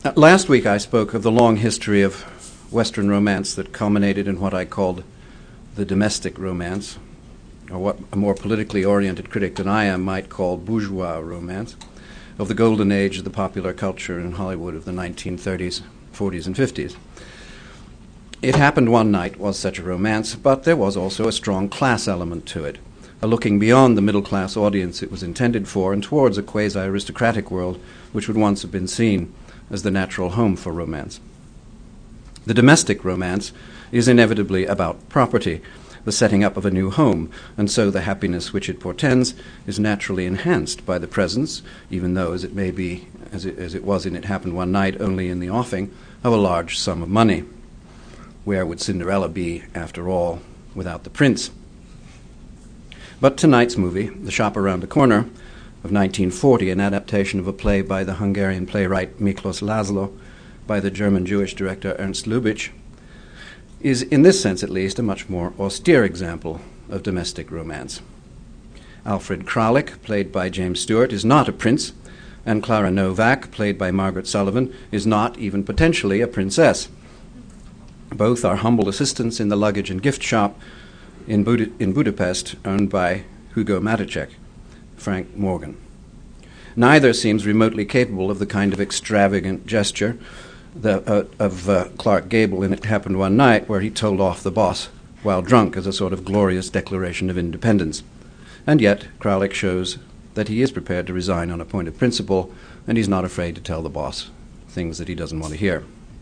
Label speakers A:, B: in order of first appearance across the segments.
A: Last week I spoke of the long history of Western romance that culminated in what I called the domestic romance, or what a more politically oriented critic than I am might call bourgeois romance, of the golden age of the popular culture in Hollywood of the 1930s, 40s, and 50s. It Happened One Night was such a romance, but there was also a strong class element to it, a looking beyond the middle-class audience it was intended for and towards a quasi-aristocratic world which would once have been seen as the natural home for romance. The domestic romance is inevitably about property, the setting up of a new home, and so the happiness which it portends is naturally enhanced by the presence, even though, as it may be, as it was in It Happened One Night, only in the offing, of a large sum of money. Where would Cinderella be, after all, without the prince? But tonight's movie, The Shop Around the Corner, of 1940, an adaptation of a play by the Hungarian playwright Miklos Laszlo, by the German-Jewish director Ernst Lubitsch, is, in this sense at least, a much more austere example of domestic romance. Alfred Kralik, played by James Stewart, is not a prince, and Klara Novak, played by Margaret Sullivan, is not even potentially a princess. Both are humble assistants in the luggage and gift shop in Budapest, owned by Hugo Maticek, Frank Morgan. Neither seems remotely capable of the kind of extravagant gesture of Clark Gable in It Happened One Night, where he told off the boss while drunk as a sort of glorious declaration of independence. And yet, Kralik shows that he is prepared to resign on a point of principle, and he's not afraid to tell the boss things that he doesn't want to hear.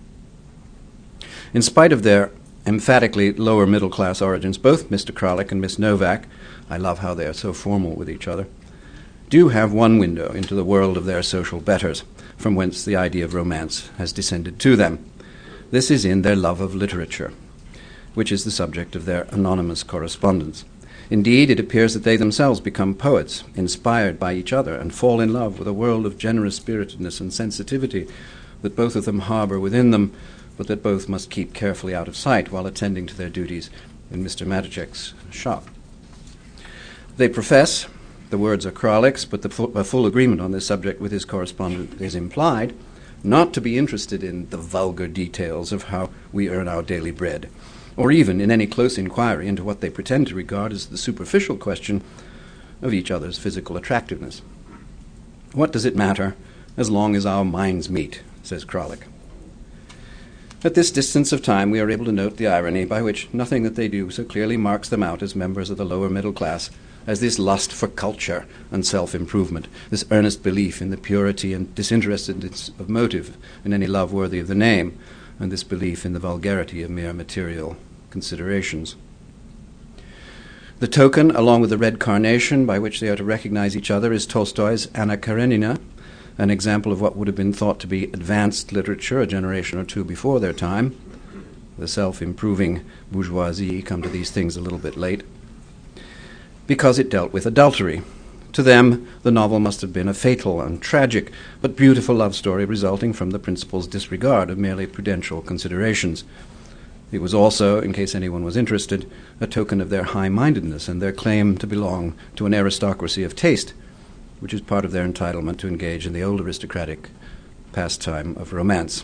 A: In spite of their emphatically lower middle-class origins, both Mr. Kralik and Miss Novak, I love how they are so formal with each other, do have one window into the world of their social betters, from whence the idea of romance has descended to them. This is in their love of literature, which is the subject of their anonymous correspondence. Indeed, it appears that they themselves become poets, inspired by each other, and fall in love with a world of generous spiritedness and sensitivity that both of them harbor within them, but that both must keep carefully out of sight while attending to their duties in Mr. Maticek's shop. They profess, the words are Kralik's, but a full agreement on this subject with his correspondent is implied, not to be interested in the vulgar details of how we earn our daily bread, or even in any close inquiry into what they pretend to regard as the superficial question of each other's physical attractiveness. What does it matter as long as our minds meet, says Kralik. At this distance of time, we are able to note the irony by which nothing that they do so clearly marks them out as members of the lower middle class as this lust for culture and self-improvement, this earnest belief in the purity and disinterestedness of motive in any love worthy of the name, and this belief in the vulgarity of mere material considerations. The token, along with the red carnation by which they are to recognize each other, is Tolstoy's Anna Karenina, an example of what would have been thought to be advanced literature a generation or two before their time. The self-improving bourgeoisie come to these things a little bit late, because it dealt with adultery. To them, the novel must have been a fatal and tragic but beautiful love story resulting from the principal's disregard of merely prudential considerations. It was also, in case anyone was interested, a token of their high-mindedness and their claim to belong to an aristocracy of taste, which is part of their entitlement to engage in the old aristocratic pastime of romance.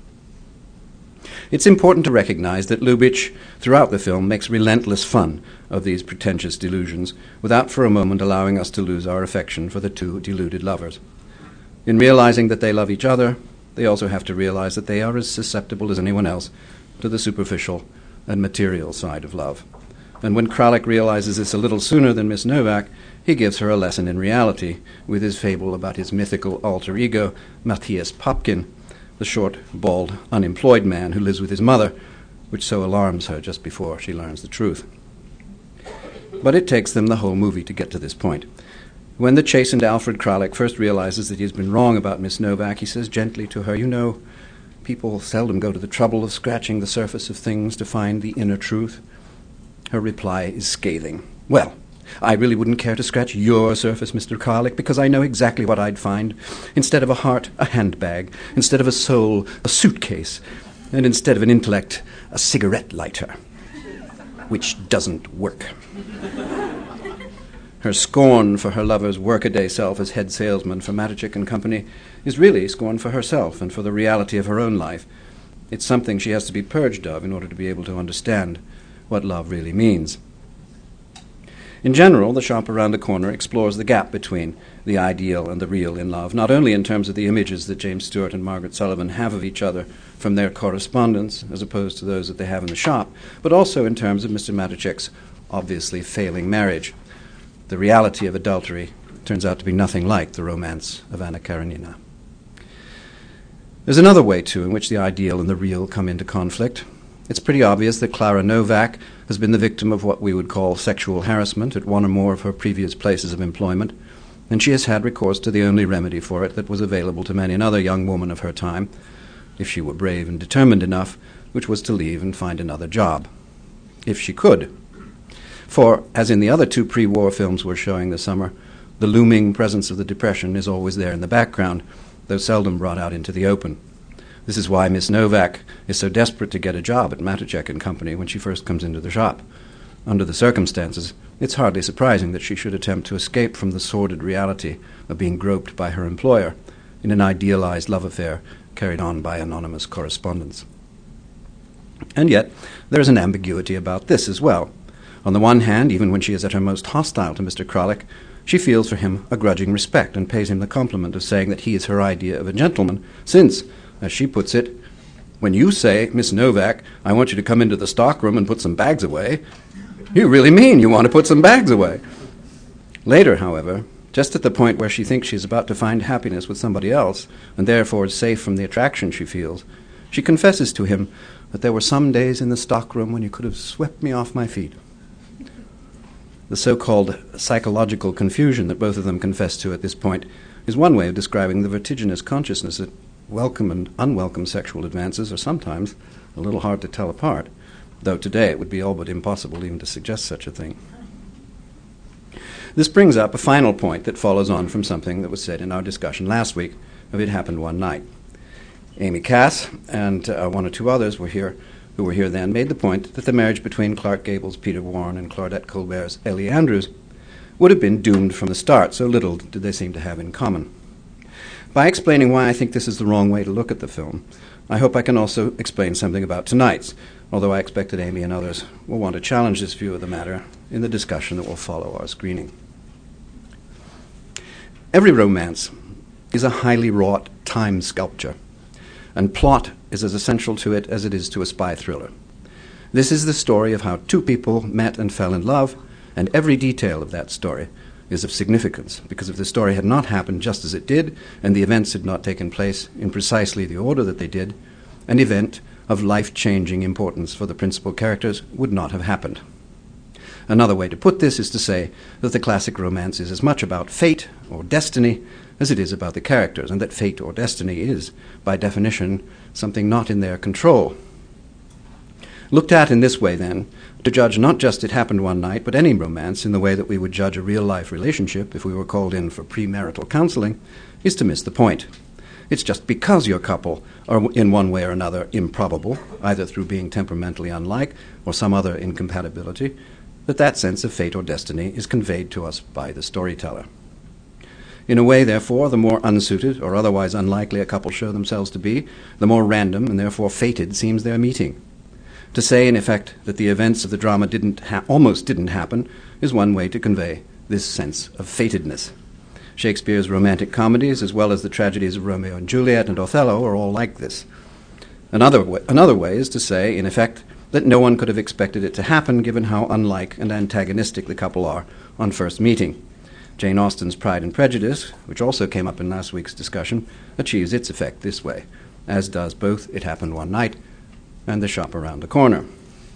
A: It's important to recognize that Lubitsch, throughout the film, makes relentless fun of these pretentious delusions, without for a moment allowing us to lose our affection for the two deluded lovers. In realizing that they love each other, they also have to realize that they are as susceptible as anyone else to the superficial and material side of love. And when Kralik realizes this a little sooner than Miss Novak, he gives her a lesson in reality with his fable about his mythical alter ego, Matthias Popkin, the short, bald, unemployed man who lives with his mother, which so alarms her just before she learns the truth. But it takes them the whole movie to get to this point. When the chastened Alfred Kralik first realizes that he has been wrong about Miss Novak, he says gently to her, "You know, people seldom go to the trouble of scratching the surface of things to find the inner truth." Her reply is scathing. "Well, I really wouldn't care to scratch your surface, Mr. Kralik, because I know exactly what I'd find. Instead of a heart, a handbag. Instead of a soul, a suitcase. And instead of an intellect, a cigarette lighter. Which doesn't work." Her scorn for her lover's workaday self as head salesman for Matichik and Company is really scorn for herself and for the reality of her own life. It's something she has to be purged of in order to be able to understand what love really means. In general, The Shop Around the Corner explores the gap between the ideal and the real in love, not only in terms of the images that James Stewart and Margaret Sullivan have of each other from their correspondence, as opposed to those that they have in the shop, but also in terms of Mr. Matichek's obviously failing marriage. The reality of adultery turns out to be nothing like the romance of Anna Karenina. There's another way, too, in which the ideal and the real come into conflict. It's pretty obvious that Clara Novak has been the victim of what we would call sexual harassment at one or more of her previous places of employment, and she has had recourse to the only remedy for it that was available to many another young woman of her time, if she were brave and determined enough, which was to leave and find another job. If she could. For, as in the other two pre-war films we're showing this summer, the looming presence of the Depression is always there in the background, though seldom brought out into the open. This is why Miss Novak is so desperate to get a job at Matichek and Company when she first comes into the shop. Under the circumstances, it's hardly surprising that she should attempt to escape from the sordid reality of being groped by her employer in an idealized love affair carried on by anonymous correspondence. And yet, there is an ambiguity about this as well. On the one hand, even when she is at her most hostile to Mr. Kralik, she feels for him a grudging respect and pays him the compliment of saying that he is her idea of a gentleman, since, as she puts it, when you say, Miss Novak, I want you to come into the stockroom and put some bags away, you really mean you want to put some bags away. Later, however, just at the point where she thinks she's about to find happiness with somebody else, and therefore is safe from the attraction she feels, she confesses to him that there were some days in the stockroom when you could have swept me off my feet. The so-called psychological confusion that both of them confess to at this point is one way of describing the vertiginous consciousness that welcome and unwelcome sexual advances are sometimes a little hard to tell apart, though today it would be all but impossible even to suggest such a thing. This brings up a final point that follows on from something that was said in our discussion last week of It Happened One Night. Amy Cass and one or two others who were here then, made the point that the marriage between Clark Gable's Peter Warren and Claudette Colbert's Ellie Andrews would have been doomed from the start, so little did they seem to have in common. By explaining why I think this is the wrong way to look at the film, I hope I can also explain something about tonight's, although I expect that Amy and others will want to challenge this view of the matter in the discussion that will follow our screening. Every romance is a highly wrought time sculpture, and plot is as essential to it as it is to a spy thriller. This is the story of how two people met and fell in love, and every detail of that story is of significance, because if the story had not happened just as it did, and the events had not taken place in precisely the order that they did, an event of life-changing importance for the principal characters would not have happened. Another way to put this is to say that the classic romance is as much about fate or destiny as it is about the characters, and that fate or destiny is, by definition, something not in their control. Looked at in this way, then, to judge not just It Happened One Night, but any romance in the way that we would judge a real-life relationship if we were called in for premarital counseling, is to miss the point. It's just because your couple are in one way or another improbable, either through being temperamentally unlike or some other incompatibility, that sense of fate or destiny is conveyed to us by the storyteller. In a way, therefore, the more unsuited or otherwise unlikely a couple show themselves to be, the more random and therefore fated seems their meeting. To say, in effect, that the events of the drama almost didn't happen is one way to convey this sense of fatedness. Shakespeare's romantic comedies, as well as the tragedies of Romeo and Juliet and Othello, are all like this. Another way is to say, in effect, that no one could have expected it to happen given how unlike and antagonistic the couple are on first meeting. Jane Austen's Pride and Prejudice, which also came up in last week's discussion, achieves its effect this way, as does both It Happened One Night and The Shop Around the Corner.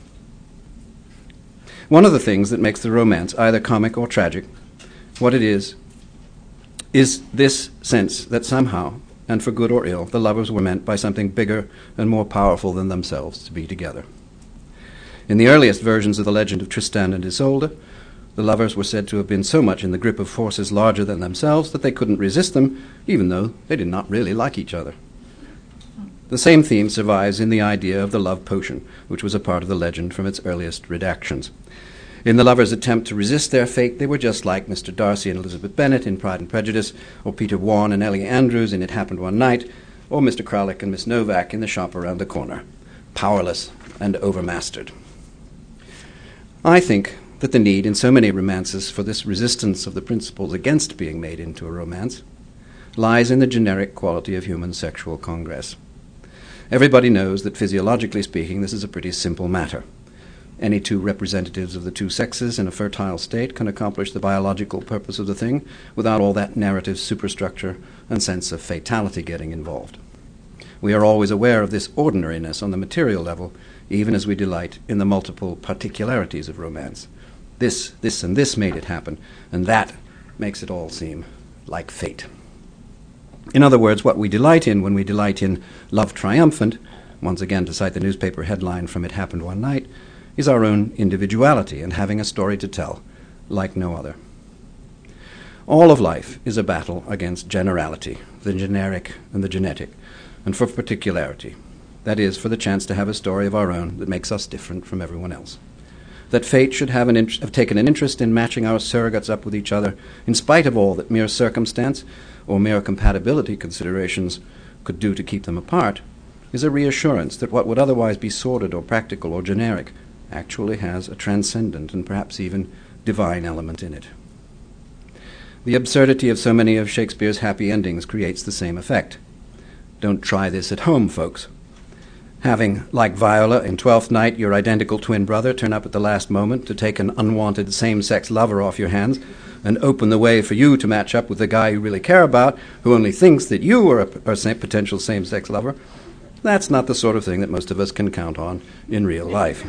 A: One of the things that makes the romance either comic or tragic, what it is this sense that somehow, and for good or ill, the lovers were meant by something bigger and more powerful than themselves to be together. In the earliest versions of the legend of Tristan and Isolde, the lovers were said to have been so much in the grip of forces larger than themselves that they couldn't resist them, even though they did not really like each other. The same theme survives in the idea of the love potion, which was a part of the legend from its earliest redactions. In the lovers' attempt to resist their fate, they were just like Mr. Darcy and Elizabeth Bennet in Pride and Prejudice, or Peter Warne and Ellie Andrews in It Happened One Night, or Mr. Kralik and Miss Novak in The Shop Around the Corner, powerless and overmastered. I think that the need in so many romances for this resistance of the principles against being made into a romance lies in the generic quality of human sexual congress. Everybody knows that physiologically speaking, this is a pretty simple matter. Any two representatives of the two sexes in a fertile state can accomplish the biological purpose of the thing without all that narrative superstructure and sense of fatality getting involved. We are always aware of this ordinariness on the material level, even as we delight in the multiple particularities of romance. This, and this made it happen, and that makes it all seem like fate. In other words, what we delight in when we delight in love triumphant, once again to cite the newspaper headline from It Happened One Night, is our own individuality and having a story to tell like no other. All of life is a battle against generality, the generic and the genetic, and for particularity, that is, for the chance to have a story of our own that makes us different from everyone else. That fate should have taken an interest in matching our surrogates up with each other, in spite of all that mere circumstance or mere compatibility considerations could do to keep them apart, is a reassurance that what would otherwise be sordid or practical or generic actually has a transcendent and perhaps even divine element in it. The absurdity of so many of Shakespeare's happy endings creates the same effect. Don't try this at home, folks. Having, like Viola in Twelfth Night, your identical twin brother turn up at the last moment to take an unwanted same-sex lover off your hands and open the way for you to match up with the guy you really care about, who only thinks that you are a potential same-sex lover, that's not the sort of thing that most of us can count on in real life.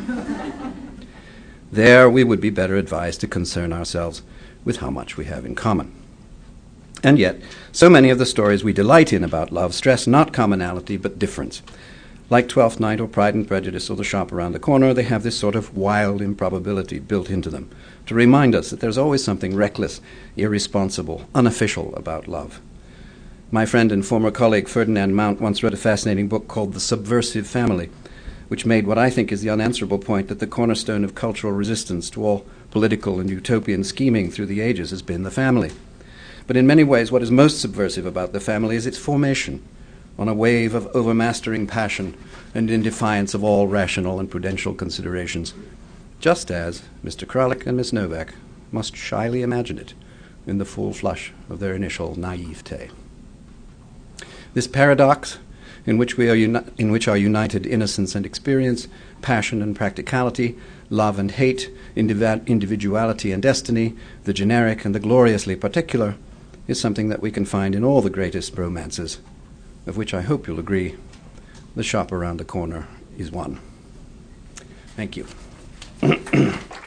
A: There we would be better advised to concern ourselves with how much we have in common. And yet, so many of the stories we delight in about love stress not commonality but difference. Like Twelfth Night or Pride and Prejudice or The Shop Around the Corner, they have this sort of wild improbability built into them to remind us that there's always something reckless, irresponsible, unofficial about love. My friend and former colleague Ferdinand Mount once wrote a fascinating book called The Subversive Family, which made what I think is the unanswerable point that the cornerstone of cultural resistance to all political and utopian scheming through the ages has been the family. But in many ways, what is most subversive about the family is its formation on a wave of overmastering passion and in defiance of all rational and prudential considerations, just as Mr. Kralik and Miss Novak must shyly imagine it in the full flush of their initial naivete. This paradox, in which our united innocence and experience, passion and practicality, love and hate, individuality and destiny, the generic and the gloriously particular, is something that we can find in all the greatest romances, of which I hope you'll agree The Shop Around the Corner is one. Thank you.